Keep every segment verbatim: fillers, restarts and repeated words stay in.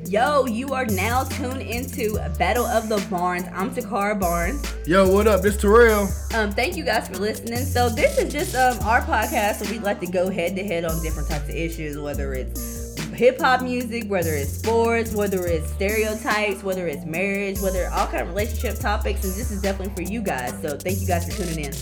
Yo, you are now tuned into Battle of the Barnes. I'm Takara Barnes. Yo, what up? This Terrell. Um, thank you guys for listening. So this is just um our podcast where we like to go head to head on different types of issues, whether it's hip hop music, whether it's sports, whether it's stereotypes, whether it's marriage, whether all kind of relationship topics, and this is definitely for you guys. So thank you guys for tuning in.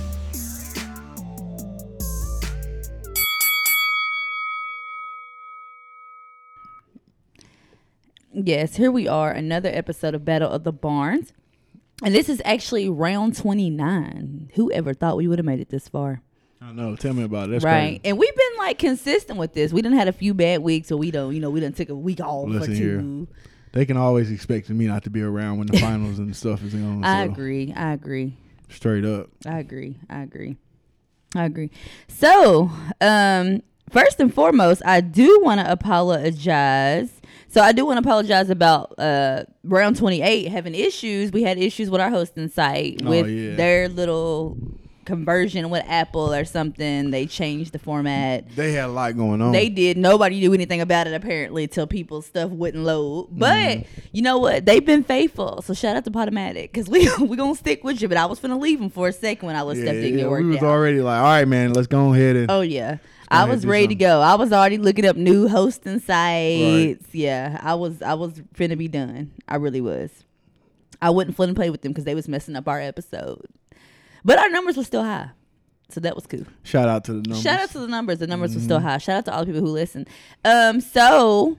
Yes, here we are, another episode of Battle of the Barnes. And this is actually round twenty-nine. Whoever thought we would have made it this far? I know. Tell me about it. That's right. crazy. And we've been like consistent with this. We done had a few bad weeks, so we don't, you know, we done took a week off Listen or two. Here. They can always expect me not to be around when the finals and stuff is on. I so. agree. I agree. Straight up. I agree. I agree. I agree. So, um, first and foremost, I do want to apologize. So I do want to apologize about uh, round twenty-eight having issues. We had issues with our hosting site Oh, with yeah. their little conversion with Apple or something. They changed the format. They had a lot going on. They did. Nobody knew anything about it apparently till people's stuff wouldn't load. But Mm. you know what? They've been faithful. So shout out to Potomatic because we we gonna stick with you. But I was finna leave them for a second when I was yeah, stepped in yeah, your work we was out. already like, all right, man, let's go ahead and. Oh yeah. go I ahead was and do ready to something. go. I was already looking up new hosting sites. Right. Yeah, I was I was finna be done. I really was. I wouldn't flip and play with them because they was messing up our episode. But our numbers were still high. So that was cool. Shout out to the numbers. Shout out to the numbers. The numbers Mm-hmm. were still high. Shout out to all the people who listen. Um, so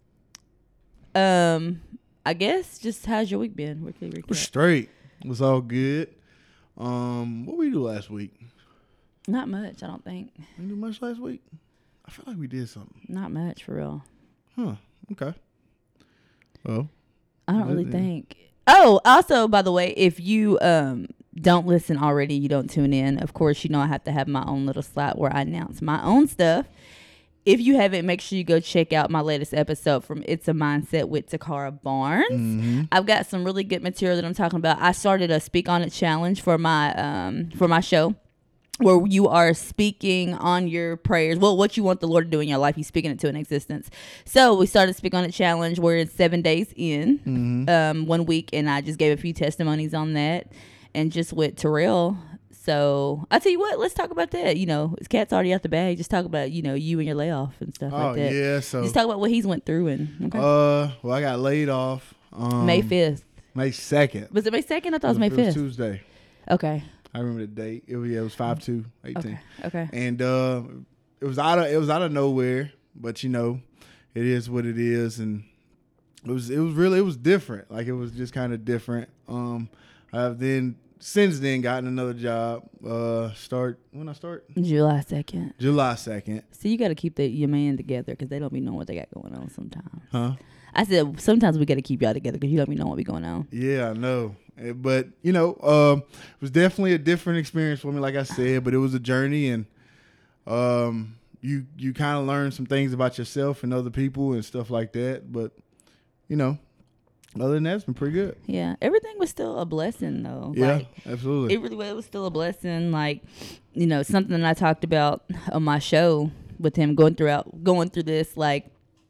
um I guess just how's your week been? Ricky, Ricky, We're straight. It was all good. Um, what we do last week? Not much, I don't think. We didn't do much last week. I feel like we did something. Not much for real. Huh. Okay. Well. I don't really Yeah. think. Oh, also, by the way, if you um don't listen already, you don't tune in. Of course, you know I have to have my own little slot where I announce my own stuff. If you haven't, make sure you go check out my latest episode from It's a Mindset with Takara Barnes. Mm-hmm. I've got some really good material that I'm talking about. I started a Speak On It challenge for my um for my show, where you are speaking on your prayers. Well, what you want the Lord to do in your life, He's speaking it to an existence. So we started Speak On It challenge. We're in seven days in, Mm-hmm. um, one week, and I just gave a few testimonies on that, and just with Terrell. So I tell you what, let's talk about that. You know, his cat's already out the bag. Just talk about you know you and your layoff and stuff Oh like that. yeah. So. Just talk about what he's went through and okay. Uh. Well, I got laid off. Um, May fifth. May second. Was it May second? I thought it was May It was fifth. Tuesday. Okay. I remember the date. It was yeah, it was five two eighteen. Okay. Okay. And uh, it was out of it was out of nowhere, but you know, it is what it is, and it was it was really it was different. Like it was just kind of different. Um, I've then since then gotten another job. Uh, start when I start July second. July second. So you got to keep the, your man together because they don't be knowing what they got going on sometimes. Huh? I said sometimes we got to keep y'all together because you don't be knowing what be going on. Yeah, I know. Eh, But you know, um, it was definitely a different experience for me. Like I said, but it was a journey, and um, you you kind of learn some things about yourself and other people and stuff like that. But you know, other than that, it's been pretty good. Yeah, everything was still a blessing though. Yeah, Like, absolutely. it really was, it was still a blessing. Like, you know, something that I talked about on my show with him going throughout going through this, like,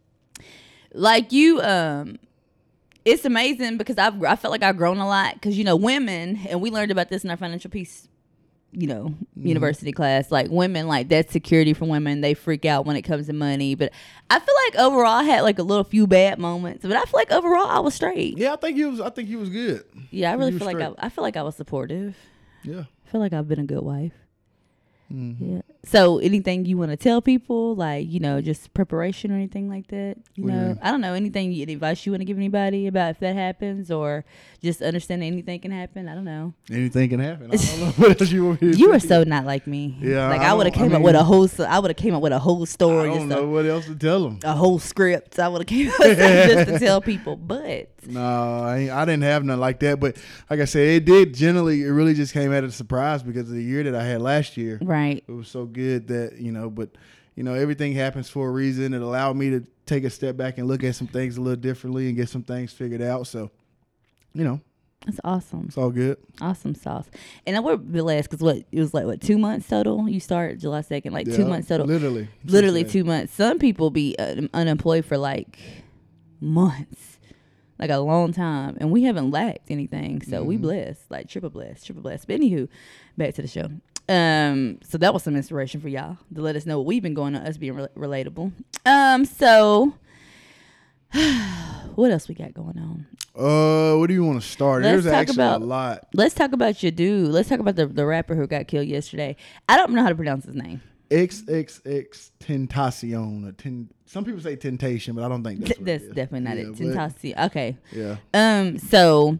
like you, um, it's amazing because I've I felt like I've grown a lot because you know women, and we learned about this in our financial peace, you know, Mm-hmm. university class. Like women, like that's security for women. They freak out when it comes to money, but I feel like overall I had like a little few bad moments, but I feel like overall I was straight. yeah, I think he was. I think he was good. Yeah, I really You feel like I, straight. I feel like I was supportive. Yeah. I feel like I've been a good wife. Mm-hmm. Yeah. So anything you want to tell people, like, you know, just preparation or anything like that? You What do you know, mean? I don't know, anything, any advice you want to give anybody about if that happens or just understanding anything can happen? I don't know. Anything can happen. I don't know what else you want me to You were say. so not like me. Yeah, Like I I would have don't- I came up mean- with a whole, so- I would have came up with a whole I story, don't just know a, what else to tell him. a whole script. I would have came up with something just to tell people, but No, I, ain't- I didn't have nothing like that. But like I said, it did generally. It really just came at a surprise because of the year that I had last year. right. It was so good that, you know, but, you know, everything happens for a reason. It allowed me to take a step back and look at some things a little differently and get some things figured out. So, you know, That's awesome. it's all good. Awesome sauce. And I would be last because what it was like what two months total. You start July second, like two Yeah, months total. Literally. Literally Since two months. Some people be uh, unemployed for like months, like a long time, and we haven't lacked anything. So mm-hmm. we blessed, like triple blessed, triple blessed. But anywho, back to the show. Um, so that was some inspiration for y'all to let us know what we've been going on, us being re- relatable. Um, so what else we got going on? Uh, what do you want to start? Let's There's talk actually about, a lot. Let's talk about your dude. Let's talk about the, the rapper who got killed yesterday. I don't know how to pronounce his name. X X X Tentacion. Or ten, some people say Temptation, but I don't think that's what That's it is. definitely not Yeah, it. but- Tentacion. Okay. Yeah. Um. So,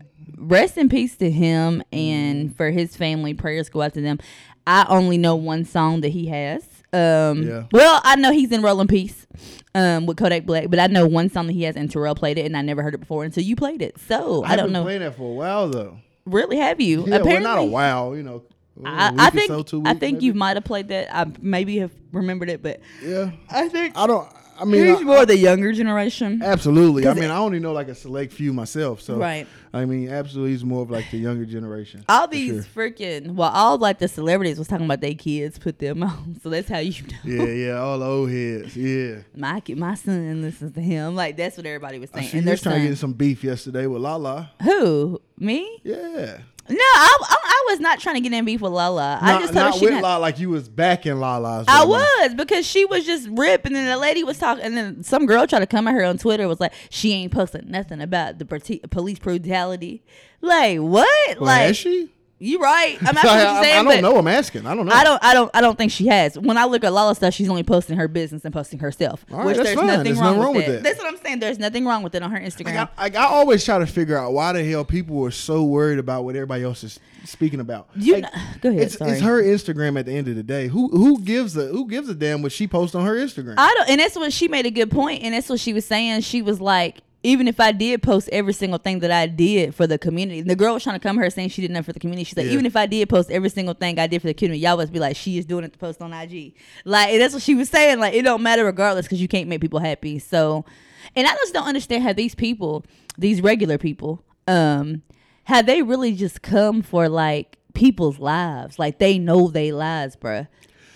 rest in peace to him, and for his family, prayers go out to them. I only know one song that he has. Um, Yeah. Well, I know he's in Rollin' Peace um, with Kodak Black, but I know one song that he has, and Terrell played it, and I never heard it before until you played it. So, I, I don't been know. playing that for a while, though. Really, have you? Yeah, Apparently, well, not a while, you know. a I, week I or think so, two I weeks, think maybe. you might have played that. I maybe have remembered it, but Yeah. I think I don't, I mean. he's I- more the younger generation. Absolutely. I 'Cause mean, it- I only know like a select few myself. So, Right. I mean, absolutely, he's more of like the younger generation. All for these sure. freaking, well, all like the celebrities was talking about their kids put them on. So that's how you know. Yeah, yeah, all the old heads. Yeah. My kid, my son listens to him. Like that's what everybody was I saying. see And you their was trying to get in son. some beef yesterday with Lala. Who? Me? Yeah. No, I, I, I was not trying to get in beef with Lala. I Not, just told her not she with not. Lala, like you was backing Lala. I was because she was just ripping, and the lady was talking, and then some girl tried to come at her on Twitter was like, she ain't posting nothing about the prote- police brutality. Like what? Well, like has she? you right? I'm not I, what you're I, saying, I don't but know. I'm asking. I don't know. I don't, I don't, I don't think she has. When I look at Lala stuff, she's only posting her business and posting herself, All right, which that's there's fine. nothing There's wrong, nothing wrong with, with that. that. That's what I'm saying. There's nothing wrong with it on her Instagram. Like, I, like, I always try to figure out why the hell people are so worried about what everybody else is speaking about. You Like, know, go ahead. It's, sorry. it's her Instagram at the end of the day. Who who gives a who gives a damn what she posts on her Instagram? I don't, and that's what she made a good point, and that's what she was saying. She was like, even if I did post every single thing that I did for the community, the girl was trying to come to her saying she did nothing for the community. She's like, Yeah. even if I did post every single thing I did for the community, y'all must be like, she is doing it to post on I G. Like, and that's what she was saying. Like, it don't matter regardless because you can't make people happy. So, and I just don't understand how these people, these regular people, um, how they really just come for like people's lives. Like they know they lives, bruh.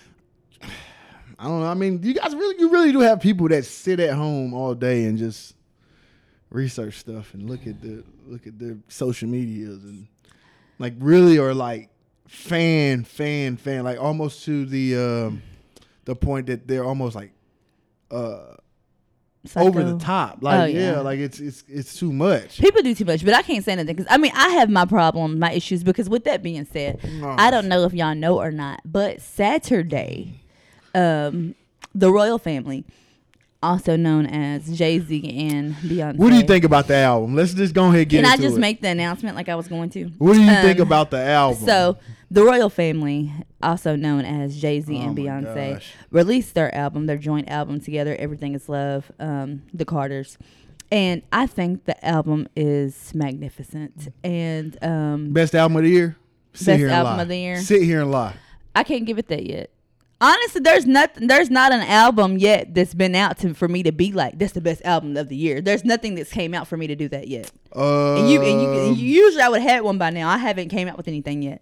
I don't know. I mean, you guys really, you really do have people that sit at home all day and just research stuff and look at the look at their social medias and like really are like fan, fan, fan, like almost to the um, the point that they're almost like uh, Psycho. over the top. Like Oh, yeah. yeah. like it's it's it's too much. People do too much, but I can't say nothing because I mean I have my problems, my issues. Because with that being said, No. I don't know if y'all know or not, but Saturday, um, the royal family, also known as Jay-Z and Beyonce. What do you think about the album? Let's just go ahead and get Can I into just it. make the announcement like I was going to? What do you Um, think about the album? So, the royal family, also known as Jay-Z Oh and my Beyonce, gosh. released their album, their joint album together, Everything Is Love, um, The Carters. And I think the album is magnificent. And um, Best album of the year? Sit Best here and album lie. of the year? Sit here and lie. I can't give it that yet. Honestly, there's nothing. There's not an album yet that's been out to for me to be like that's the best album of the year. There's nothing that's came out for me to do that yet. Uh, And you and you, and you usually I would have had one by now. I haven't came out with anything yet.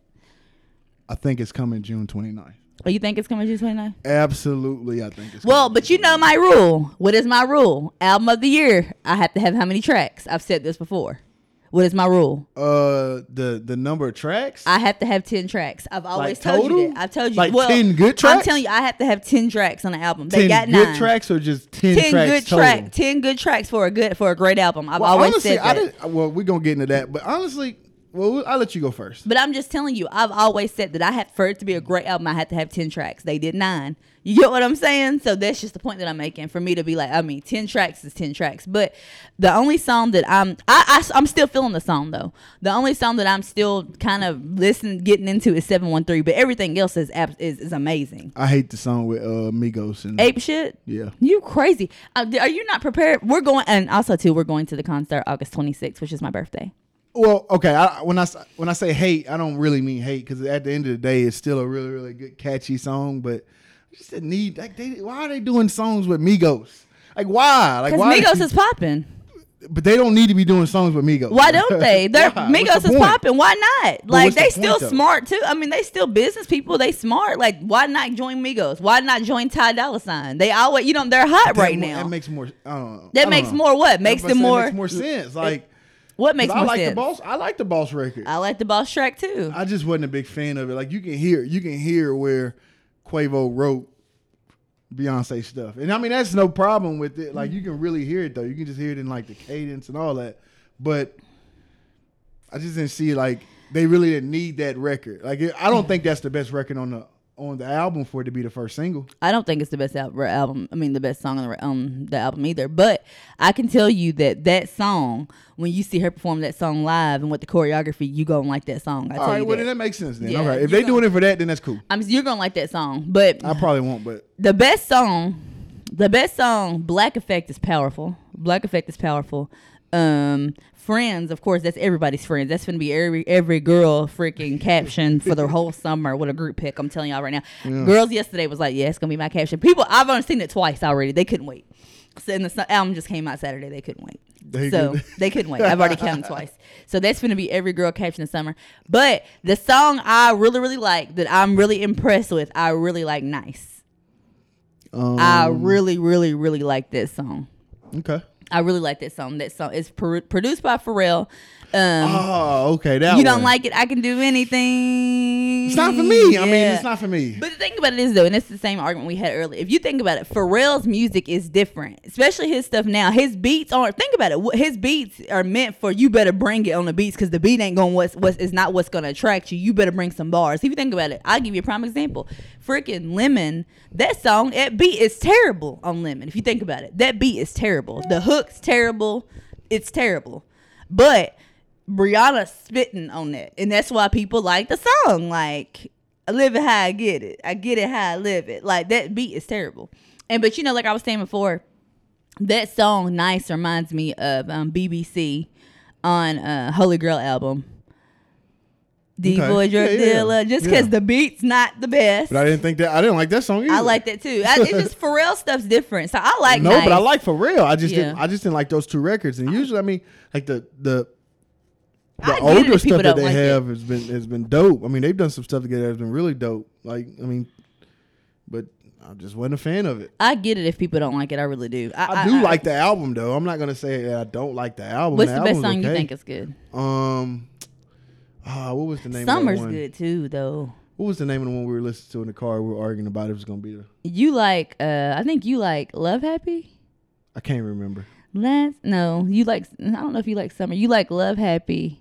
I think it's coming June twenty-ninth. Oh, you think it's coming June twenty-ninth? Absolutely, I think it's Well, coming but you know my rule. What is my rule? Album of the year. I have to have how many tracks? I've said this before. What is my rule? Uh, the the number of tracks. I have to have ten tracks. I've always Like told total? you that. I've told you. Like well, ten good I'm tracks? telling you, I have to have ten tracks on the album. They ten got good nine. tracks or just ten, ten tracks good total? track, ten good tracks for a good for a great album. I've Well, always honestly, said I that. didn't. Well, we're gonna get into that, but honestly, well, I'll let you go first. But I'm just telling you, I've always said that I had for it to be a great album, I had to have ten tracks. They did nine. You get what I'm saying? So that's just the point that I'm making. For me to be like, I mean, ten tracks is ten tracks. But the only song that I'm, I, I, I'm still feeling the song though. The only song that I'm still kind of listening, getting into is seven one three. But everything else is is, is amazing. I hate the song with uh, Migos and Ape shit. yeah. You crazy? Uh, are you not prepared? We're going, and also too, we're going to the concert August twenty-sixth, which is my birthday. Well, okay. I, when I s- when I say hate, I don't really mean hate because at the end of the day, it's still a really really good catchy song. But I just didn't need like they. Why are they doing songs with Migos? Like why? Like Because why? Migos is popping. but they don't need to be doing songs with Migos. Why don't they? They're Why? Migos What's the is point? popping. Why not? But Like what's the they point, still though? smart too. I mean, they still business people. They smart. Like why not join Migos? Why not join Ty Dolla Sign? They always, you know, they're hot That right mo- now. That makes more. I don't know. I That don't makes know. more what? Makes I was them about to say, more. Makes more sense. Like What makes I more like sense? the boss. I like the boss record. I like the Boss track too. I just wasn't a big fan of it. Like you can hear, you can hear where Quavo wrote Beyonce stuff, and I mean that's no problem with it. Like you can really hear it though. You can just hear it in like the cadence and all that. But I just didn't see like they really didn't need that record. Like it, I don't think that's the best record on the on the album for it to be the first single. I don't think it's the best al- album. I mean, the best song on the, um, the album either. But I can tell you that that song, when you see her perform that song live and with the choreography, you gonna like that song. I tell All right, you well that. then that makes sense then. Yeah, all right, if you they gonna- doing it for that, then that's cool. I'm, you're gonna like that song. But I probably won't, but the best song, the best song, Black Effect is powerful. Black Effect is powerful. Um, Friends, of course, that's everybody's friends. That's gonna be every every girl freaking caption for the whole summer with a group pick. I'm telling y'all right now. Yeah. Girls yesterday was like, yeah, it's gonna be my caption. People, I've only seen it twice already. They couldn't wait. So, and the s- album just came out Saturday. They couldn't wait. They so could- they couldn't wait. I've already counted twice. So that's gonna be every girl caption this summer. But the song I really really like that I'm really impressed with, I really like Nice. um, I really, really, really like that song. okay. I really like that song. That song is pro- produced by Pharrell. Um, Oh, okay. That you don't one. like it? I can do anything. It's not for me. I mean, Yeah. it's not for me. But the thing about it is, though, and it's the same argument we had earlier. If you think about it, Pharrell's music is different, especially his stuff now. His beats aren't. Think about it. wh- His beats are meant for you. Better bring it on the beats because the beat ain't going. What's what's is not what's going to attract you. You better bring some bars. If you think about it, I'll give you a prime example. Freaking Lemon. That song, that beat is terrible on Lemon. If you think about it, that beat is terrible. The hook's terrible. It's terrible. But Brianna spitting on that, and that's why people like the song. Like, I live it how I get it. I get it how I live it. Like that beat is terrible. And but you know, like I was saying before, that song "Nice" reminds me of um, B B C on uh, Holy Grail album. D Okay. boy drug Yeah, yeah, dealer. Just because yeah. the beat's not the best. But I didn't think that. I didn't like that song either. I like that too. I, it's just Pharrell stuff's different. So I like no, Nice. but I like for real. I just Yeah. didn't. I just didn't like those two records. And usually, I mean, like the the I the get it older if people stuff that don't they like it. have has been has been dope. I mean, they've done some stuff together that's been really dope. Like, I mean, but I just wasn't a fan of it. I get it if people don't like it. I really do. I, I do like the album though. I'm not gonna say that I don't like the album. What's the the best album's song you okay. think is good? Um, ah, what was the name? Summer's of that one? good too, though. What was the name of the one we were listening to in the car? We were arguing about it was gonna be the. You like? uh I think you like Love Happy. I can't remember. Last no, you like. I don't know if you like Summer. You like Love Happy.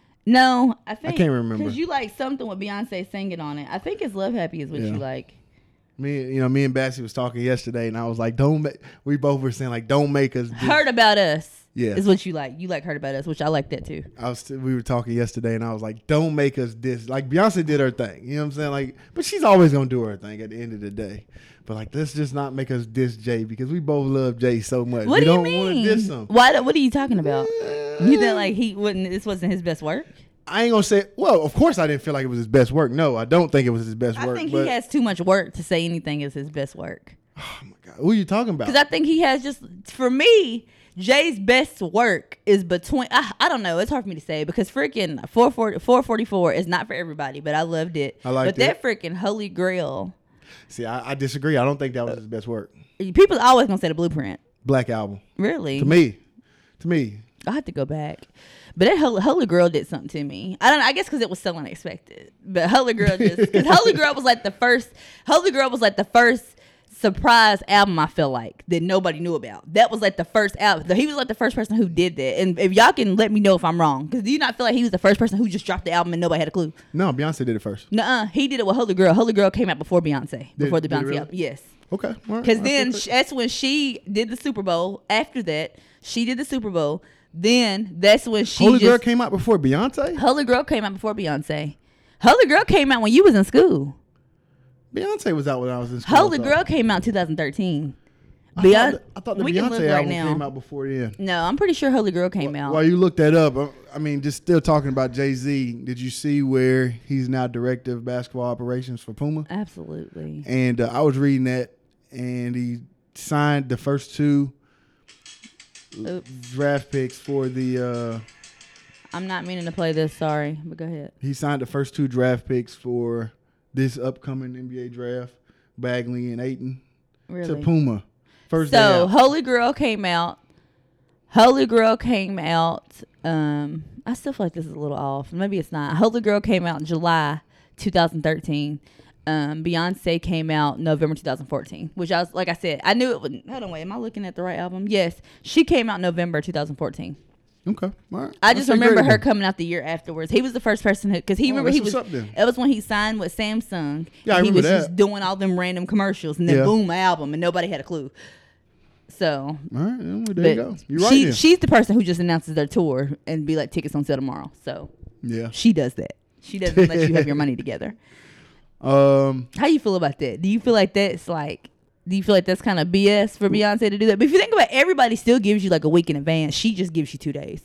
No, I think can't remember. because you like something with Beyonce singing on it. I think it's Love Happy is what Yeah. you like. Me, you know, me and Bassie was talking yesterday, and I was like, "Don't." Ma-. We both were saying like, "Don't make us." Do-. Heard About Us. Yeah. is what you like. You like Heard About Us, which I like that too. I was. We were talking yesterday, and I was like, "Don't make us diss." Like Beyonce did her thing. You know what I'm saying? Like, but she's always gonna do her thing at the end of the day. But like, let's just not make us diss Jay because we both love Jay so much. What we do you don't want to mean? diss him. Why? do- What are you talking about? You think like he wouldn't? This wasn't his best work. I ain't gonna say. Well, of course, I didn't feel like it was his best work. No, I don't think it was his best I work. think but, he has too much work to say anything is his best work. oh my God, who are you talking about? Because I think he has just, for me, Jay's best work is between, I, I don't know, it's hard for me to say because freaking four forty-four is not for everybody, but I loved it. I liked But that it. freaking Holy Grail, See, I, I disagree. I don't think that was his best work. people always going to say the Blueprint. Black Album. Really? To me, to me, I have to go back. But that Holy, Holy Girl did something to me. I don't know. I guess because it was so unexpected. But Holy Girl just, because Holy Girl was like the first, Holy Girl was like the first surprise album I feel like that nobody knew about. That was like the first album. He was like the first person who did that. And if y'all can let me know if I'm wrong, because do you not feel like he was the first person who just dropped the album and nobody had a clue? no, Beyonce did it first. Nuh-uh. He did it with Holy Girl. Holy Girl came out before Beyonce, before the did it Beyonce really? album. Yes. Okay. all right, Because I then think sh- that's when she did the Super Bowl. After that, she did the Super Bowl. Then that's when she Holy just, Girl came out before Beyonce. Holy Girl came out before Beyonce. Holy Girl came out when you was in school. Beyonce was out when I was in school. Holy so- Girl came out in two thousand thirteen. I Beyonce. thought, the- I thought the we can look Beyonce right album now. came out before then. No, I'm pretty sure Holy Girl came out. While you look that up, I- I mean, just still talking about Jay-Z, did you see where he's now director of basketball operations for Puma? Absolutely. And uh, I was reading that, and he signed the first two Oops. draft picks for the. Uh, I'm not meaning to play this. Sorry, but go ahead. he signed the first two draft picks for this upcoming N B A draft, Bagley and Ayton, Really? to Puma. First day So out. Holy Grail came out. Holy Grail came out. Um, I still feel like this is a little off. Maybe it's not. Holy Grail came out in July twenty thirteen. Um, Beyonce came out November twenty fourteen, which I was, like I said, I knew it would. Hold on, wait, am I looking at the right album? Yes, she came out November twenty fourteen. Okay, all right. I just That's remember great her then. coming out the year afterwards. He was the first person because he Oh, remember that's he was. what's up then. It was when he signed with Samsung. Yeah, I and he remember was that. just doing all them random commercials, and then Yeah. boom, album, and nobody had a clue. So, All right, well, there but you go. You're right. she then. she's the person who just announces their tour and be like tickets on sale tomorrow. So Yeah. she does that. She doesn't let you have your money together. Um. How you feel about that? Do you feel like that's like? Do you feel like that's kind of B S for Beyonce to do that? But if you think about it, everybody still gives you like a week in advance. She just gives you two days.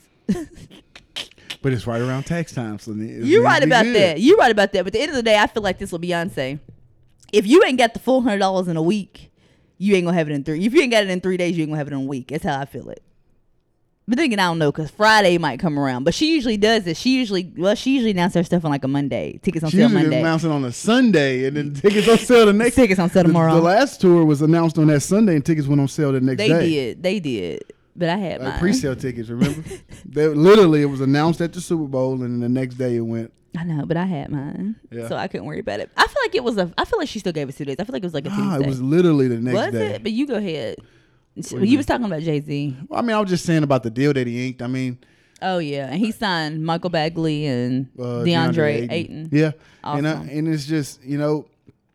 But it's right around tax time, so it's You're right usually about good. that. You're right about that. But at the end of the day, I feel like this will Beyonce. If you ain't got the full hundred dollars in a week, you ain't gonna have it in three. If you ain't got it in three days, you ain't gonna have it in a week. That's how I feel it. But then again, I don't know because Friday might come around. But she usually does this. She usually, well, she usually announces her stuff on like a Monday. Tickets on She sale usually Monday. announced it on a Sunday, and then tickets on sale the next. Tickets on sale the- tomorrow. The, last tour was announced on that Sunday, and tickets went on sale the next They day. did. They did. But I had Like mine. pre-sale tickets, remember? they, literally, it was announced at the Super Bowl, and the next day it went. I know, but I had mine, Yeah. so I couldn't worry about it. I feel like it was a. I feel like she still gave us two days. I feel like it was like a Nah, Tuesday. it was literally the next was day. it? But you go ahead. do You, you was talking about Jay Z. Well, I mean, I was just saying about the deal that he inked. I mean, Oh yeah, and he signed Michael Bagley and uh, DeAndre, Ayton. Yeah, Awesome. and I, and it's just you know,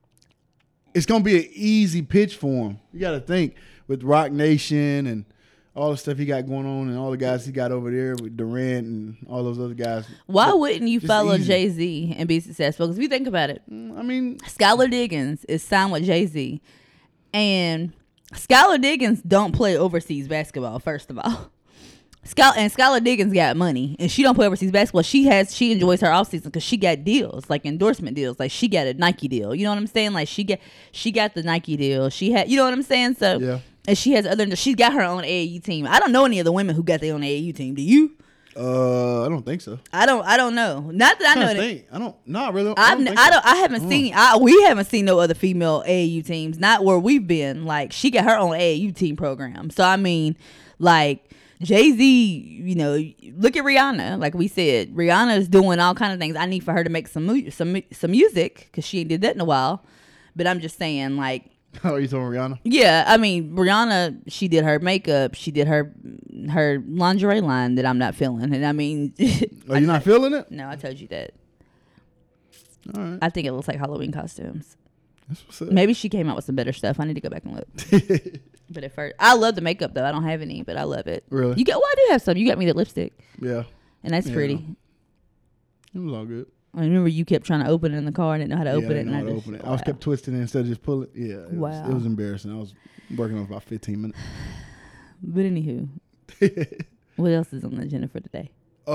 it's gonna be an easy pitch for him. You got to think with Rock Nation and all the stuff he got going on, and all the guys he got over there with Durant and all those other guys. Why wouldn't you Just follow easy. Jay Z and be successful? Because if you think about it, Mm, I mean, Skylar Diggins is signed with Jay Z, and Skylar Diggins don't play overseas basketball. First of all, Sky and Skylar Diggins got money, and she don't play overseas basketball. She has she enjoys her offseason because she got deals like endorsement deals. Like she got a Nike deal. You know what I'm saying? Like she get she got the Nike deal. She had you know what I'm saying? So Yeah. and she has other. She's got her own A A U team. I don't know any of the women who got their own A A U team. Do you? uh, I don't think so. I don't. I don't know. Not that I I know. don't that- think. I don't. No, I really. Don't, I've, I I don't. don't. Think so. I haven't Oh. seen. I, we haven't seen no other female A A U teams. Not where we've been. Like she got her own A A U team program. So I mean, like Jay Z. You know, look at Rihanna. Like we said, Rihanna is doing all kind of things. I need for her to make some mu- some mu- some music because she ain't did that in a while. But I'm just saying, like. Oh, you talking Rihanna? Yeah, I mean Rihanna. She did her makeup. She did her her lingerie line that I'm not feeling. And I mean, Are you not feeling it? no, I told you that. All right. I think it looks like Halloween costumes. That's what's up. Maybe she came out with some better stuff. I need to go back and look. But at first, I love the makeup though. I don't have any, but I love it. Really? You got? Well, I do have some. You got me the lipstick, Yeah. and that's Yeah. pretty. It was all good. I remember you kept trying to open it in the car and didn't know how to yeah, open I it. didn't And know I how to just, open it. I was wow. kept twisting it instead of just pulling. Yeah. It Was, Wow. it was embarrassing. I was working on about fifteen minutes. But anywho, what else is on the agenda for today?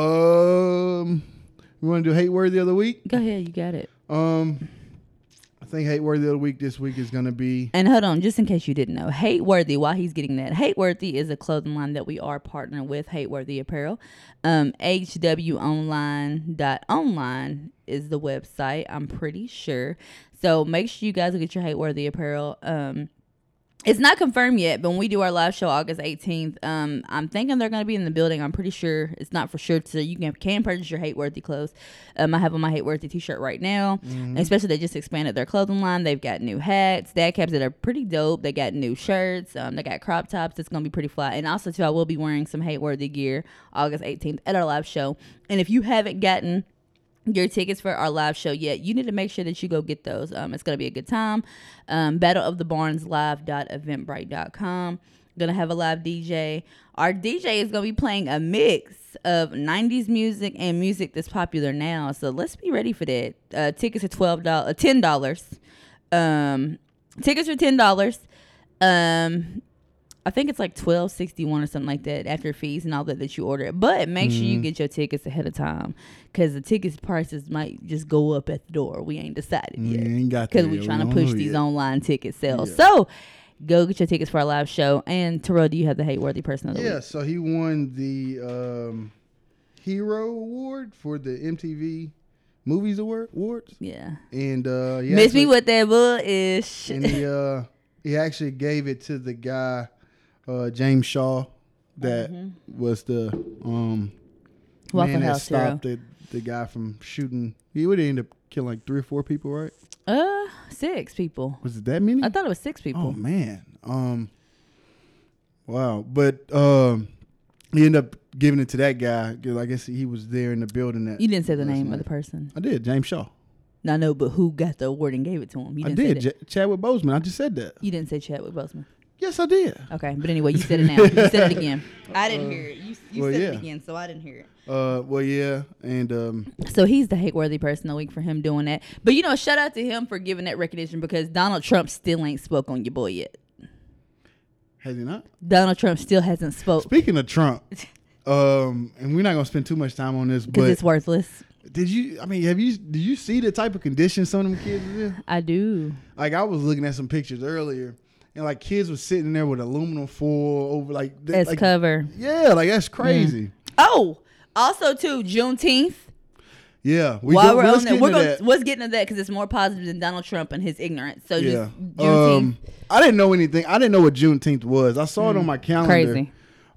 um, we want to do hate worthy of the week. Go ahead, you got it. Um, I think hate worthy of the week this week is gonna be. And hold on, just in case you didn't know, Hateworthy, while he's getting that, Hateworthy is a clothing line that we are partnering with, Hateworthy Apparel. Um, H W online dot online is the website, I'm pretty sure. So make sure you guys will get your Hateworthy Apparel. Um, it's not confirmed yet, but when we do our live show August eighteenth, um, I'm thinking they're going to be in the building. I'm pretty sure. It's not for sure. So you can, can purchase your Hateworthy clothes. Um, I have on my Hateworthy t-shirt right now. Mm-hmm. Especially they just expanded their clothing line. They've got new hats, dad caps that are pretty dope. They got new shirts. Um, they got crop tops. It's going to be pretty fly. And also, too, I will be wearing some Hateworthy gear August eighteenth at our live show. And if you haven't gotten your tickets for our live show yet, you need to make sure that you go get those. Um, it's going to be a good time. Um, Battle of the Barns live dot eventbrite dot com. Going to have a live D J. Our D J is going to be playing a mix of nineties music and music that's popular now. So let's be ready for that. Uh, tickets are twelve dollars, uh, ten dollars. Um, tickets are ten dollars. Um, I think it's like twelve sixty one or something like that after fees and all that that you order. But make sure you get your tickets ahead of time because the tickets prices might just go up at the door. We ain't decided We yet ain't got because there we're yet. trying We to don't push know these yet. online ticket sales. Yeah. So Go get your tickets for our live show. And Terrell, do you have the hate worthy person of the Yeah, week? so he won the um, Hero Award for the M T V Movies Award Awards. Yeah. And uh, he Miss actually, me with that bullish. and he uh, he actually gave it to the guy uh, James Shaw, that mm-hmm. was the um, Waffle man that House stopped hero. the, the guy from shooting. He would end up killing like three or four people, right? Uh, six people. Was it that many? I thought it was six people. Oh man. Um. Wow. But um, he ended up giving it to that guy. 'Cause I guess he was there in the building. That You didn't say the last name night. of the person. I did. James Shaw. No, no, but who got the award and gave it to him? You I didn't did. say that. Ch- Chadwick Boseman. I just said that. You didn't say Chadwick Boseman. Yes, I did. Okay, but anyway, you said it now. You said it again. I didn't Uh, hear it. You, you well, said yeah. it again, so I didn't hear it. Uh. Well, yeah. And um. So he's the hate-worthy person of the week for him doing that. But, you know, shout out to him for giving that recognition because Donald Trump still ain't spoke on your boy yet. Has he not? Donald Trump still hasn't spoke Speaking of Trump, um, and we're not gonna spend too much time on this, because but it's worthless. did you? I mean, have you? Did you see the type of condition some of them kids are in? I do. Like I was looking at some pictures earlier, and like kids were sitting there with aluminum foil over like th- As like, cover. Yeah, like that's crazy. Oh, also, too, Juneteenth. Yeah, we While do, we're let's on get that, we're into going that. to let's get into that because it's more positive than Donald Trump and his ignorance. So Yeah, just Juneteenth. um, I didn't know anything. I didn't know what Juneteenth was. I saw it on my calendar. Crazy.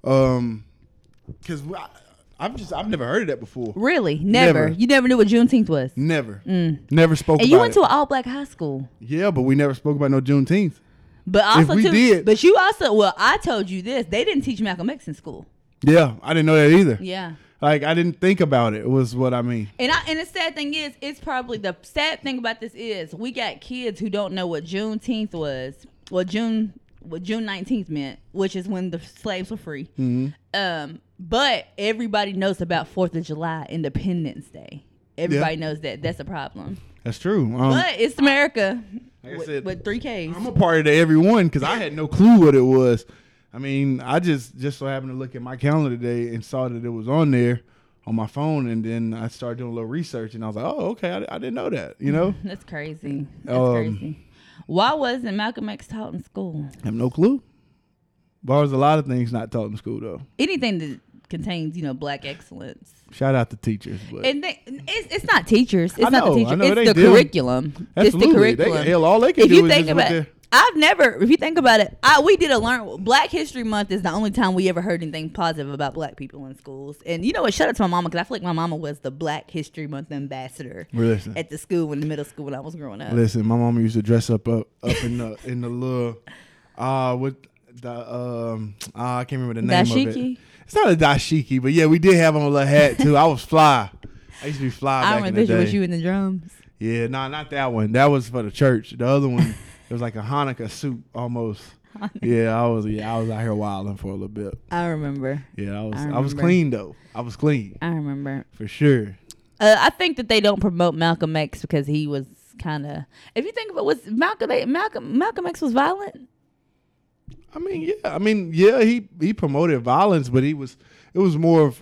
Um, because I've just I've never heard of that before. Really? Never. Never. You never knew what Juneteenth was. Never, Mm. never spoke. And about you went it. to an all-black high school. Yeah, but we never spoke about no Juneteenth. But also, we too, did- but you also, well, I told you this. They didn't teach Malcolm X in school. Yeah, I didn't know that either. Yeah. Like I didn't think about it. Was what I mean. And I, and the sad thing is, it's probably the sad thing about this is we got kids who don't know what Juneteenth was, what June, what June nineteenth meant, which is when the slaves were free. Mm-hmm. Um, but everybody knows about Fourth of July, Independence Day. Everybody Yeah. knows that. That's a problem. That's true. Um, But it's America like I with, said, with three Ks. I'm a part of the everyone because I had no clue what it was. I mean, I just just so happened to look at my calendar today and saw that it was on there on my phone, and then I started doing a little research, and I was like, oh, okay, I, I didn't know that. You know, That's crazy. That's Um, crazy. Why wasn't Malcolm X taught in school? I have no clue. But there's a lot of things not taught in school though. Anything that contains, you know, black excellence. Shout out to teachers, but And they, it's, it's not teachers. It's I not know, the I teacher. know, It's they the do. curriculum. It's the absolutely, curriculum. they, hell, all they can If do you is think just what about they're- it, I've never, if you think about it, I, we did a learn, Black History Month is the only time we ever heard anything positive about black people in schools. And you know what? Shout out to my mama because I feel like my mama was the Black History Month ambassador Listen. at the school in the middle school when I was growing up. Listen, my mama used to dress up up, up in the in the little uh with the um uh, I can't remember the name of Dashiki? it. It's not a dashiki, but yeah, we did have on a little hat too. I was fly. I used to be fly I back remember in this the day. was you in the drums. Yeah, no, nah, not that one. That was for the church. The other one, it was like a Hanukkah suit almost. Yeah, I was yeah, I was out here wilding for a little bit. I remember. Yeah, I was I I, was remember. clean though. I was clean I remember. for sure. Uh, I think that they don't promote Malcolm X because he was kind of. If you think about was Malcolm Malcolm Malcolm X was violent. I mean, yeah. I mean, yeah. He he promoted violence, but he was it was more of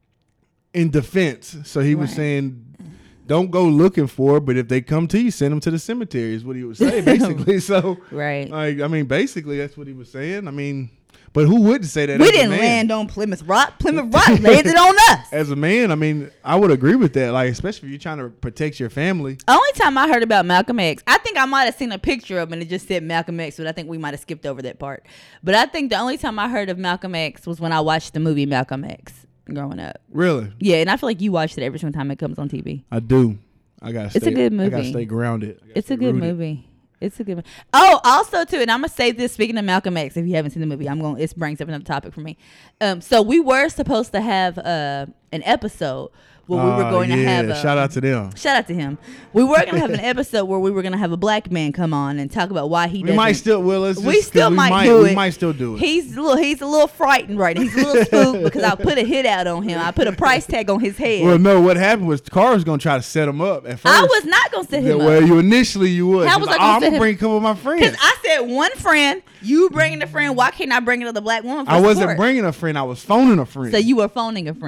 in defense. So he was Right. saying, "Don't go looking for it, but if they come to you, send them to the cemetery." Is what he was saying, basically. So, Right. like, I mean, basically, that's what he was saying. I mean, but who wouldn't say that? We as a didn't man? land on Plymouth Rock. Plymouth Rock landed on us. As a man, I mean, I would agree with that. Like, especially if you're trying to protect your family. Only time I heard about Malcolm X, I think I might have seen a picture of him and it just said Malcolm X, but I think we might have skipped over that part. But I think the only time I heard of Malcolm X was when I watched the movie Malcolm X growing up. Really, Yeah, and I feel like you watched it every single time it comes on T V. I do. I gotta. It's a stay, good I gotta movie. stay grounded. I gotta It's a stay good rooted. movie. It's a good movie. Oh, also too, and I'm gonna say this. Speaking of Malcolm X, if you haven't seen the movie, I'm gonna. It brings up another topic for me. Um, so we were supposed to have uh an episode where we were Uh, going to yeah, have. A, shout out to them. Shout out to him. We were going to have an episode where we were going to have a black man come on and talk about why he We doesn't. might still. Well, let's we just- 'cause still we might, might do We it. might still do it. He's a little, he's a little frightened right now. He's a little spooked because I put a hit out on him. I put a price tag on his head. Well, no, what happened was Carr was gonna try to set him up at first. I was not going to set him Yeah, well, up. you initially you would. How He was like, I gonna oh, I'm set gonna him- bring a couple of my Because friends. I said one friend, you bringing a friend. Why can't I bring another black woman for I wasn't support? bringing a friend. I was phoning a friend. So you were phoning a friend. Yeah,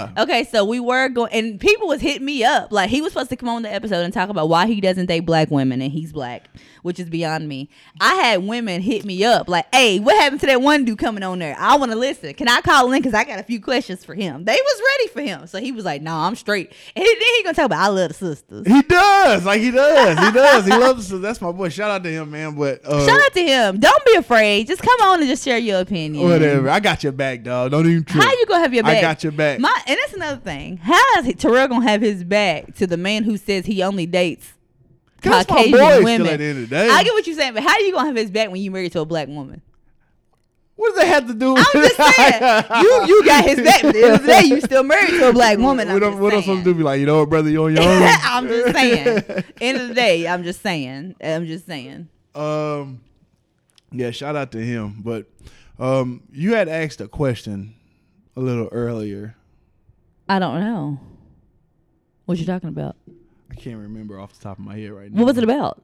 Yeah. Okay, so we were going, and people was hitting me up. Like, he was supposed to come on the episode and talk about why he doesn't date black women, and he's black, which is beyond me. I had women hit me up like, hey, what happened to that one dude coming on there? I want to listen. Can I call in? Because I got a few questions for him. They was ready for him. So he was like, nah, I'm straight. And then he going to talk about, I love the sisters. He does. Like, he does. He does. He loves the That's my boy. Shout out to him, man. But uh, Shout out to him. Don't be afraid. Just come on and just share your opinion. Whatever. I got your back, dog. Don't even trip. How you gonna have your back? I got your back. My, and that's another thing. How is Terrell gonna have his back to the man who says he only dates That's my Caucasian boy women? still at the end of the day. I get what you're saying, but how you gonna have his back when you married to a black woman? What does that have to do with I'm just saying, you you got his back, but at the end of the day, you still married to a black woman. What, I'm what, just what saying. else supposed to do? Be like, you know what, brother, you're on your own. I'm just saying. End of the day, I'm just saying. I'm just saying. Um, yeah, shout out to him. But um, you had asked a question a little earlier. I don't know. What you talking about? I can't remember off the top of my head right now. What was it about?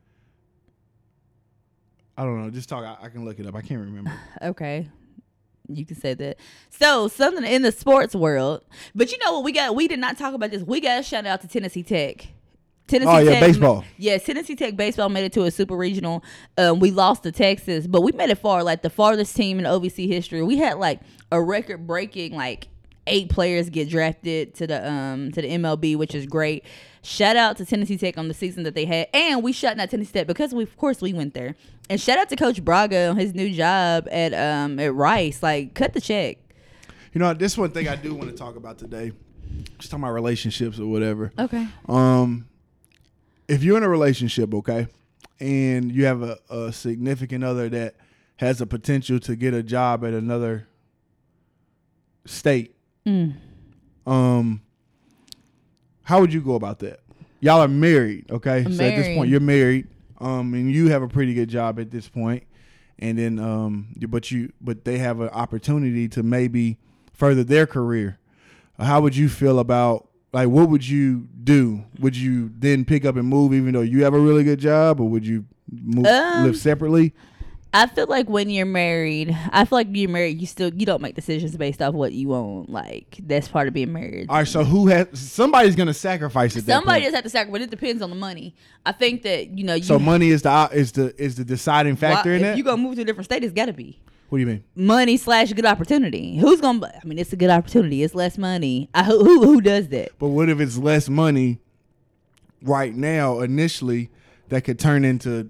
I don't know. Just talk. I, I can look it up. I can't remember. Okay. You can say that. So something in the sports world, but you know what we got? We did not talk about this. We got a shout out to Tennessee Tech. Tennessee Oh, yeah, Tech, baseball. Yes, Tennessee Tech baseball made it to a super regional. Um, we lost to Texas, but we made it far. Like the farthest team in O V C history. We had like a record breaking like eight players get drafted to the um to the M L B, which is great. Shout out to Tennessee Tech on the season that they had, and we shut out Tennessee Tech because we, of course, we went there. And shout out to Coach Braga on his new job at um at Rice. Like, cut the check. You know, this one thing I do want to talk about today. Just talking about relationships or whatever. Okay. Um, if you're in a relationship, okay, and you have a, a significant other that has a potential to get a job at another state, Mm. um, how would you go about that? Y'all are married, okay? I'm so at this married. point, you're married, um, and you have a pretty good job at this point, and then, um, but you, but they have an opportunity to maybe further their career. How would you feel about, like, what would you do? Would you then pick up and move, even though you have a really good job, or would you move, Um, live separately? I feel like when you're married, I feel like you're married, you still you don't make decisions based off what you want. Like, that's part of being married. All right, so who has somebody's gonna sacrifice it? Somebody just have to sacrifice. It depends on the money. I think that you know. You, So money is the is the is the deciding factor why- in if that. you gonna move to a different state, it's got to be What do you mean? money slash good opportunity. Who's gonna? I mean, it's a good opportunity. It's less money. I, who who who does that? But what if it's less money right now initially that could turn into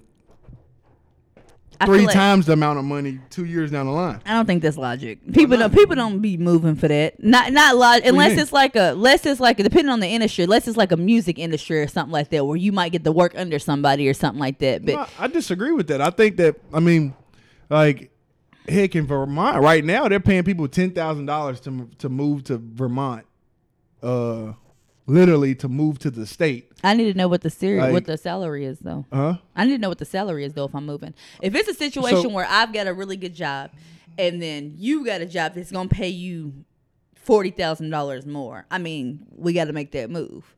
I three feel like- times the amount of money two years down the line? I don't think that's logic. People not? don't people don't be moving for that. Not not log- you unless mean? it's like a unless it's like depending on the industry. Unless it's like a music industry or something like that, where you might get to work under somebody or something like that. But No, I disagree with that. I think that I mean, like, heck, in Vermont right now they're paying people ten thousand dollars to to move to Vermont, uh, literally to move to the state. I need to know what the ser- Like- what the salary is though. Huh? I need to know what the salary is though if I'm moving. If it's a situation So- where I've got a really good job, and then you got a job that's gonna pay you forty thousand dollars more, I mean, we got to make that move.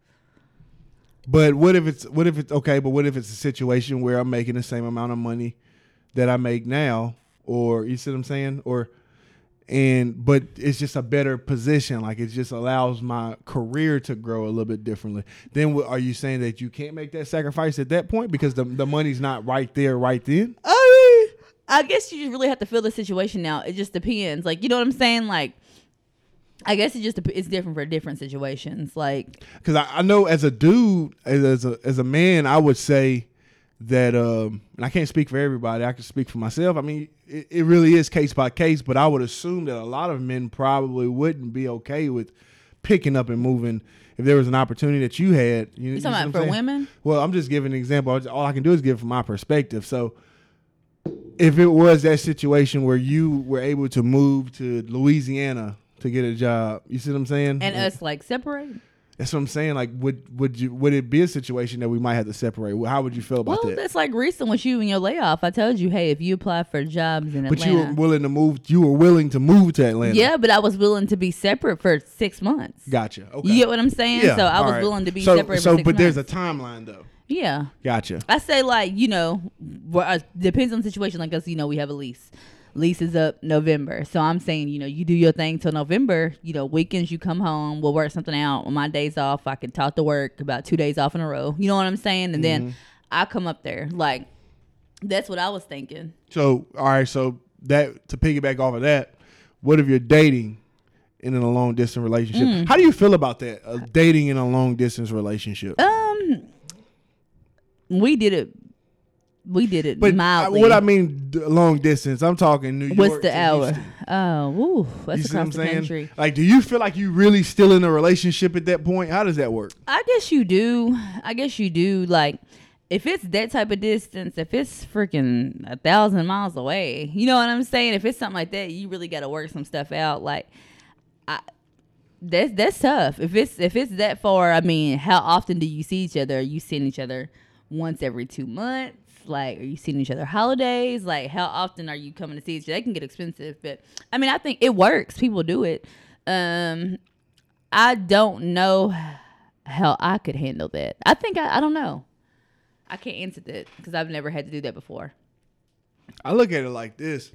But what if it's what if it's okay? But what if it's a situation where I'm making the same amount of money that I make now, or you see what I'm saying, or and but it's just a better position. Like, it just allows my career to grow a little bit differently. Then what, are you saying that you can't make that sacrifice at that point because the the money's not right there right then? I mean, I guess you just really have to feel the situation now. It just depends. Like, you know what I'm saying? Like, I guess it just dep- it's different for different situations. Like, Because I, I know as a dude, as, as a as a man, I would say that, um, and I can't speak for everybody. I can speak for myself. I mean, it, it really is case by case, but I would assume that a lot of men probably wouldn't be okay with picking up and moving if there was an opportunity that you had. You, you you talking see what I'm about for saying? women? Well, I'm just giving an example. All I can do is give from my perspective. So if it was that situation where you were able to move to Louisiana to get a job, you see what I'm saying? And us like separate? That's what I'm saying. Like, would would you would it be a situation that we might have to separate? How would you feel about Well, that? that's like recent with you and your layoff. I told you, hey, if you apply for jobs in But you Atlanta. were willing to move. You were willing to move to Atlanta. Yeah, but I was willing to be separate for six months. Gotcha. Okay. You get what I'm saying? Yeah, So I all was right. willing to be so, separate So, for six but there's a months. timeline though. Yeah. Gotcha. I say, like, you know, where, uh, depends on the situation. Like us, you know, we have a lease. Lease is up November. So I'm saying, you know, you do your thing till November. You know, weekends you come home. We'll work something out. On my days off, I can talk to work about two days off in a row. You know what I'm saying? And Mm-hmm. then I come up there. Like, that's what I was thinking. So, all right. So that to piggyback off of that, what if you're dating in a long distance relationship? Mm. How do you feel about that? Uh, dating in a long distance relationship. Um, we did it. We did it But I, mildly. what I mean, d- long distance, I'm talking New York. What's the to hour? Houston. Oh, woo, that's You see what I'm across the saying? country. Like, do you feel like you really still in a relationship at that point? How does that work? I guess you do. I guess you do. Like, if it's that type of distance, if it's freaking a thousand miles away, you know what I'm saying? If it's something like that, you really got to work some stuff out. Like, I, that's that's tough. If it's if it's that far, I mean, how often do you see each other? Are you seeing each other once every two months? Like, are you seeing each other holidays? Like, how often are you coming to see each other? They can get expensive, but I mean, I think it works. People do it. Um, I don't know how I could handle that. I think I, I don't know. I can't answer that because I've never had to do that before. I look at it like this.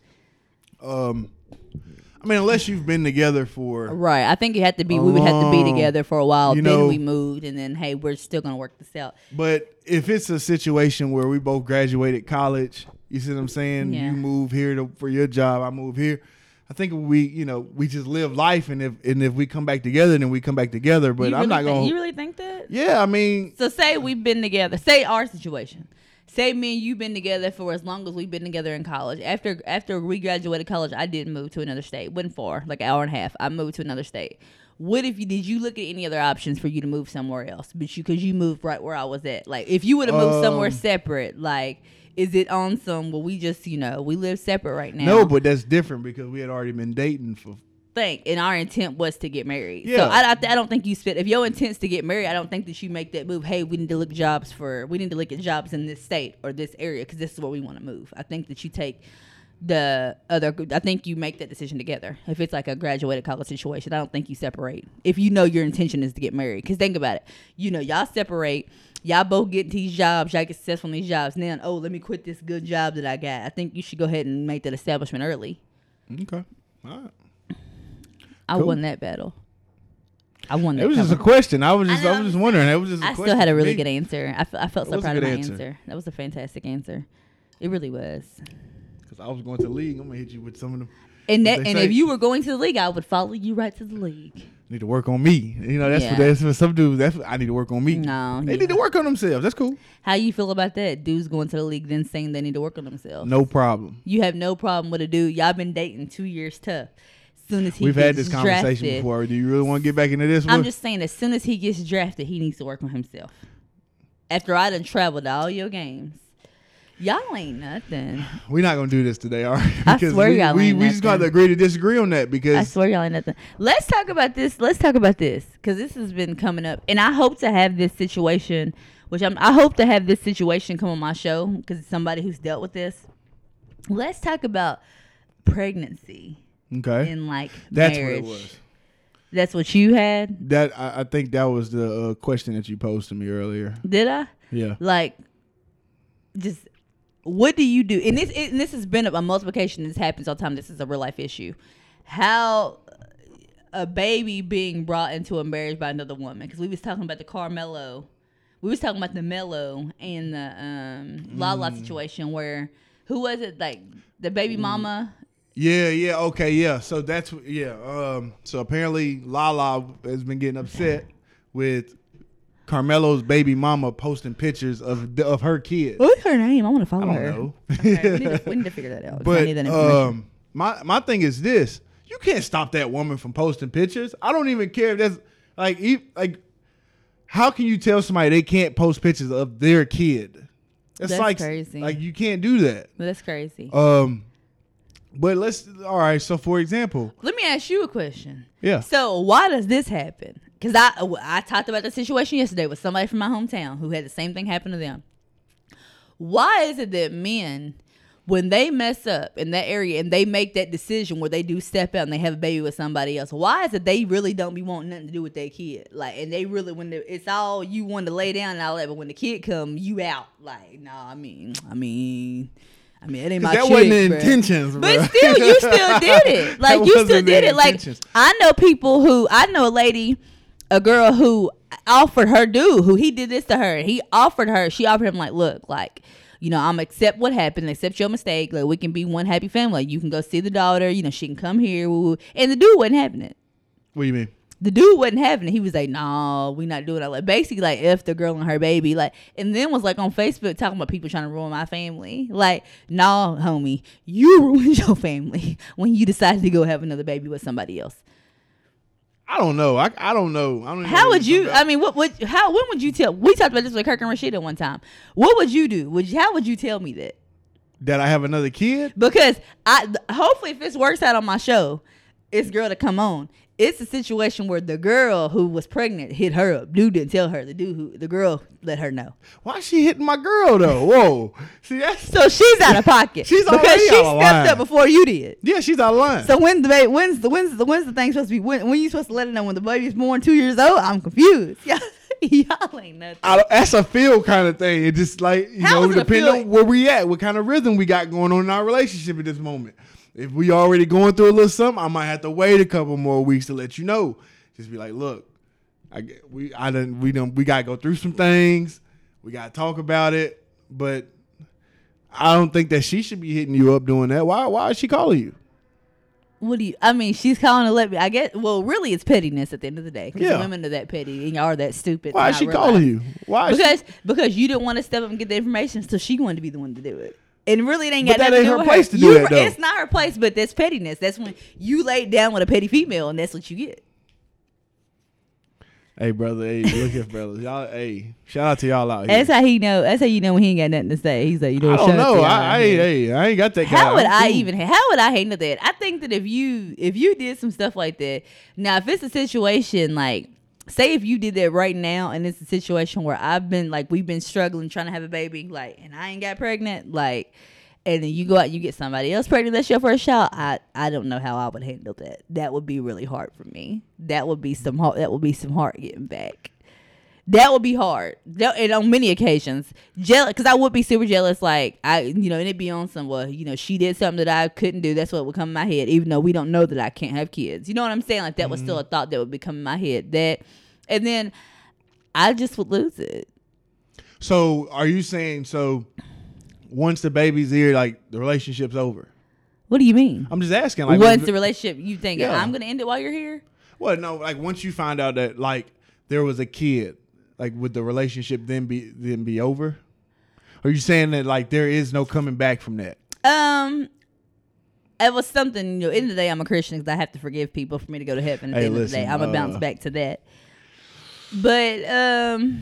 Um, I mean, unless you've been together for Right. I think it had to be, we would have to be Um, together for a while. you Then know- we moved, and then, hey, we're still going to work this out. But if it's a situation where we both graduated college, you see what I'm saying? Yeah. You move here to, for your job, I move here. I think we, you know, we just live life, and if and if we come back together, then we come back together. But You I'm really not think- gonna. You really think that? Yeah, I mean, So say we've been together. Say our situation. Say me and you've been together for as long as we've been together in college. After after we graduated college, I did move to another state. Wasn't far, like an hour and a half. I moved to another state. What if you did you look at any other options for you to move somewhere else? But you because you moved right where I was at. Like if you would have moved somewhere Um, separate, like is it on some? Well, we just you know we live separate right now. no, but that's different because we had already been dating for. think and our intent was to get married. Yeah. So I, I, I don't think you spit. If your intent's to get married, I don't think that you make that move. Hey, we need to look jobs for. We need to look at jobs in this state or this area because this is where we want to move. I think that you take the other. I think you make that decision together. If it's like a graduated college situation, I don't think you separate. If you know your intention is to get married, because think about it. You know, y'all separate. Y'all both get these jobs. Y'all get successful in these jobs. Now, oh, let me quit this good job that I got. I think you should go ahead and make that establishment early. Okay, all right. I Cool. won that battle. I won that. It was just a cover. question. I was just, I I, know. was just wondering. It was just. A I question still had a for really me. good answer. I, f- I felt That so was a proud of good my answer. answer. That was a fantastic answer. It really was. Because I was going to the league. I'm gonna hit you with some of them. And What that, they and say. if you were going to the league, I would follow you right to the league. Need to work on me. You know, that's Yeah. what that's for some dudes. That's what I need to work on me. No, They yeah. need to work on themselves. That's cool. How you feel about that? Dudes going to the league then saying they need to work on themselves. No problem. You have no problem with a dude. Y'all been dating two years tough. Soon as he We've gets had this conversation drafted, before. Do you really want to get back into this one? I'm just saying, as soon as he gets drafted, he needs to work on himself. After I done traveled to all your games, y'all ain't nothing. We're not gonna do this today, all right? I Because swear we, y'all we, ain't we just got to nothing. agree to disagree on that I because swear y'all ain't nothing. Let's talk about this. Let's talk about this because this has been coming up, and I hope to have this situation, which I'm. I hope to have this situation come on my show because it's somebody who's dealt with this. Let's talk about pregnancy okay, and like that's marriage. what it was. That's what you had. That I, I think that was the uh, question that you posed to me earlier. Did I? Yeah. Like, just what do you do? And this it, and this has been a, a multiplication. This happens all the time. This is a real life issue. How a baby being brought into a marriage by another woman? Because we was talking about the Carmelo, we was talking about the Mello and the um, Lala Mm. situation where who was it? Like the baby mama. Yeah, yeah, okay, yeah. So that's yeah. Um, so apparently Lala has been getting upset with Carmelo's baby mama posting pictures of the- of her kid. What's her name? I want to follow I don't her. know. Okay, we, need to, we need to figure that out. I But need that information. um, my my thing is this: you can't stop that woman from posting pictures. I don't even care if that's like e- like. How can you tell somebody they can't post pictures of their kid? That's, That's like crazy. like you can't do that. That's crazy. Um, but let's all right. So for example, Let me ask you a question. yeah. So why does this happen? Because I I talked about the situation yesterday with somebody from my hometown who had the same thing happen to them. Why is it that men, when they mess up in that area and they make that decision where they do step out and they have a baby with somebody else, why is it they really don't be wanting nothing to do with their kid? Like, and they really, when the, it's all you want to lay down and all that, but when the kid come, you out. Like, no, I mean, I mean, I mean, it ain't 'Cause my that chick, wasn't the bruh. intentions, bro. But still, you still did it. Like, That you wasn't still the did it. Like, intentions. I know people who, I know a lady, a girl who offered her dude, who he did this to her. He offered her, she offered him, like, look, like, you know, I'm accept what happened, accept your mistake. Like, we can be one happy family. Like, you can go see the daughter, you know, she can come here. Woo, woo. And the dude wasn't having it. What do you mean? The dude wasn't having it. He was like, "No, we not doing it." Like, basically, like, F the girl and her baby. Like, and then was like on Facebook talking about people trying to ruin my family. Like, no, homie, you ruined your family when you decided to go have another baby with somebody else. I don't know. I, I don't know. I don't know How what would you're you? talking I mean, what would? How? When would you tell? We talked about this with Kirk and Rashida one time. What would you do? Would you, how would you tell me that? That I have another kid? Because I hopefully if this works out on my show, it's girl to come on. It's a situation where the girl who was pregnant hit her up. Dude didn't tell her. The dude who the girl let her know. Why is she hitting my girl though? Whoa. See that's So she's out of pocket. She's because already she out of stepped line. up before you did. yeah, she's out of line. So when the baby, when's the when's the when's the thing supposed to be? When when you supposed to let her know when the baby's born? Two years old? I'm confused. Y'all, y'all ain't nothing. I, that's a feel kind of thing. It just like you How know, is it a depending feel? on where we at, what kind of rhythm we got going on in our relationship at this moment. If we already going through a little something, I might have to wait a couple more weeks to let you know. Just be like, look, I get- we I done we done we gotta go through some things. We gotta talk about it. But I don't think that she should be hitting you up doing that. Why why is she calling you? What do you? I mean, she's calling to let me. I guess. Well, really, it's pettiness at the end of the day. Because Yeah. women are that petty and y'all are that stupid. Why to is not she realize. calling you? Why is she, Because because you didn't want to step up and get the information, so she wanted to be the one to do it. And really, it ain't But got that nothing to ain't do her with place her. to do You- that, though. It's not her place, but that's pettiness. That's when you laid down with a petty female, and that's what you get. Hey brother, hey, look at brothers. Y'all hey, shout out to y'all out here. That's how he know. That's how you know when he ain't got nothing to say. He's like, you know, I shout don't out to know. y'all I, out I ain't here. hey, I ain't got that guy. How would I'm I cool. even? How would I handle that? I think that if you if you did some stuff like that, now if it's a situation like, say if you did that right now, and it's a situation where I've been like we've been struggling trying to have a baby, like, and I ain't got pregnant, like, and then you go out and you get somebody else pregnant, that's your first child. I I don't know how I would handle that. That would be really hard for me. That would be some hard. That would be some hard getting back. That would be hard. That, and on many occasions, jealous, because I would be super jealous. Like I, you know, and it'd be on some, well, you know, she did something that I couldn't do. That's what would come in my head, even though we don't know that I can't have kids. You know what I'm saying? Like that Mm-hmm. was still a thought that would become in my head. That, and then I just would lose it. So are you saying so once the baby's here, like the relationship's over? What do you mean? I'm just asking. Like Once was- the relationship, you think Yeah. I'm gonna end it while you're here? well, no, like once you find out that like there was a kid, like would the relationship then be then be over? Are you saying that like there is no coming back from that? Um. It was something, you know, end of the day, I'm a Christian because I have to forgive people for me to go to heaven. At Hey, the end of the listen, day, I'm going to bounce uh, back to that. But um,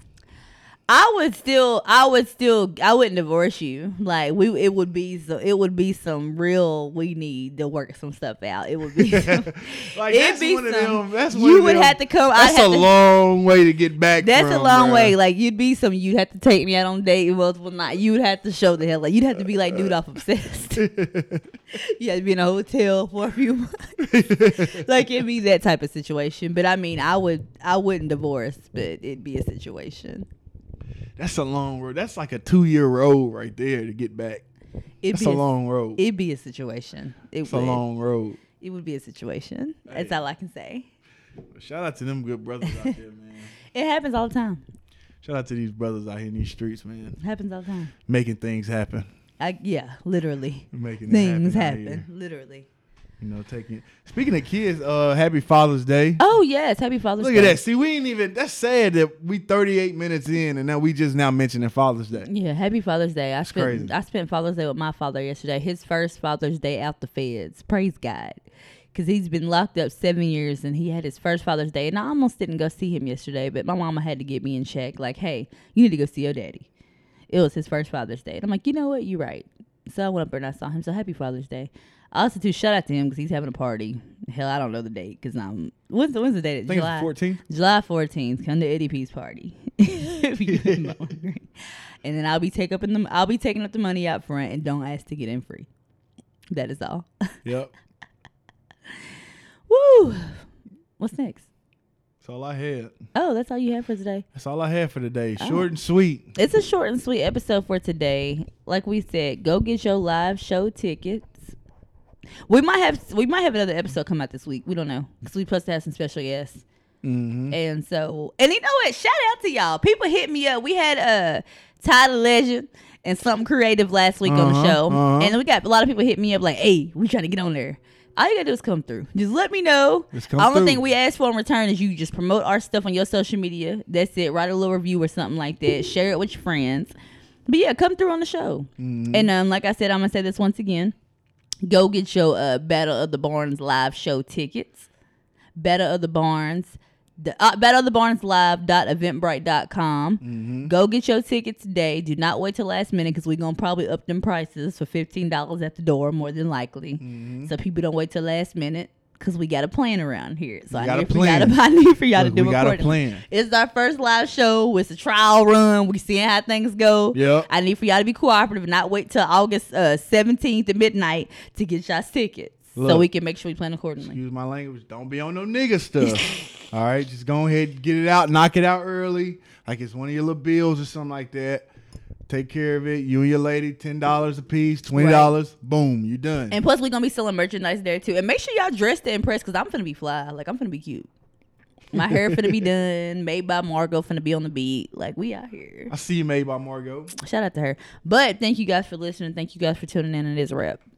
I would still, I would still, I wouldn't divorce you. Like we, it would be, so it would be some real. We need to work some stuff out. It would be, some, Like it'd that's be one of some- them. That's one you of would them- have to come. I'd That's a have to, long way to get back. That's from, a long bruh. way. Like you'd be some. You'd have to take me out on date. Multiple night. You'd have to show the hell. Like you'd have to be like dude off Obsessed. You had to be in a hotel for a few months. Like it'd be that type of situation. But I mean, I would. I wouldn't divorce, but it'd be a situation. That's a long road. That's like a two year road right there to get back. It'd That's be a long road. It'd be a situation. It It's would. a long road. It would be a situation. That's Hey. all I can say. Shout out to them good brothers out there, man. It happens all the time. Shout out to these brothers out here in these streets, man. It happens all the time. Making things happen. I yeah, literally. Making Things it happen. out happen. here. Literally. You know, taking. Speaking of kids, uh, happy Father's Day. Oh yes, happy Father's Look Day. at that. See, we ain't even. That's sad that we thirty-eight minutes in, and now we just now mentioning Father's Day. Yeah, happy Father's Day. I spent crazy. I spent Father's Day with my father yesterday. His first Father's Day out the feds. Praise God. Because he's been locked up seven years and he had his first Father's Day. And I almost didn't go see him yesterday, but my mama had to get me in check. Like, hey, you need to go see your daddy. It was his first Father's Day. And I'm like, you know what? You're right. So I went up there and I saw him. So happy Father's Day. I also, too, shout out to him because he's having a party. Hell, I don't know the date because I'm. When's the, when's the date? I think July it's fourteenth. July fourteenth. Come to Eddie P's party. If you didn't know. And then I'll be take up in the I'll be taking up the money out front and don't ask to get in free. That is all. Yep. Woo! What's next? That's all I had. Oh, that's all you have for today? That's all I had for today. Oh. Short and sweet. It's a short and sweet episode for today. Like we said, go get your live show tickets. We might have we might have another episode come out this week. We don't know because we supposed to have some special guests. Mm-hmm. And so, and you know what? Shout out to y'all. People hit me up. We had uh, Ty the Legend and Something Creative last week uh-huh, on the show. Uh-huh. And we got a lot of people hit me up like, hey, we trying to get on there. All you got to do is come through. Just let me know. Just come All the through. thing we ask for in return is you just promote our stuff on your social media. That's it. Write a little review or something like that. Share it with your friends. But yeah, come through on the show. Mm-hmm. And um, like I said, I'm going to say this once again. Go get your uh, Battle of the Barns live show tickets. Battle of the Barns. The, uh, battle of the barns live dot eventbrite dot com. Mm-hmm. Go get your tickets today. Do not wait till last minute because we're going to probably up them prices for fifteen dollars at the door, more than likely. Mm-hmm. So people don't wait till last minute because we got a plan around here. So We I got need, a for y'all plan. to, I need for y'all Look, to do we got a accordingly. plan. It's our first live show. It's a trial run. We seeing how things go. Yep. I need for y'all to be cooperative and not wait till August uh, seventeenth at midnight to get y'all tickets. So Look. we can make sure we plan accordingly. Excuse my language. Don't be on no nigga stuff. All right, just go ahead and get it out. Knock it out early, like it's one of your little bills or something like that. Take care of it. You and your lady, ten dollars a piece, twenty dollars. Right. Boom, you done. And plus, we're gonna be selling merchandise there too. And make sure y'all dress to impress, cause I'm finna be fly. Like I'm finna be cute. My hair finna be done. Made by Margot. Finna be on the beat. Like we out here. I see you, Made by Margot. Shout out to her. But thank you guys for listening. Thank you guys for tuning in. And it is a wrap.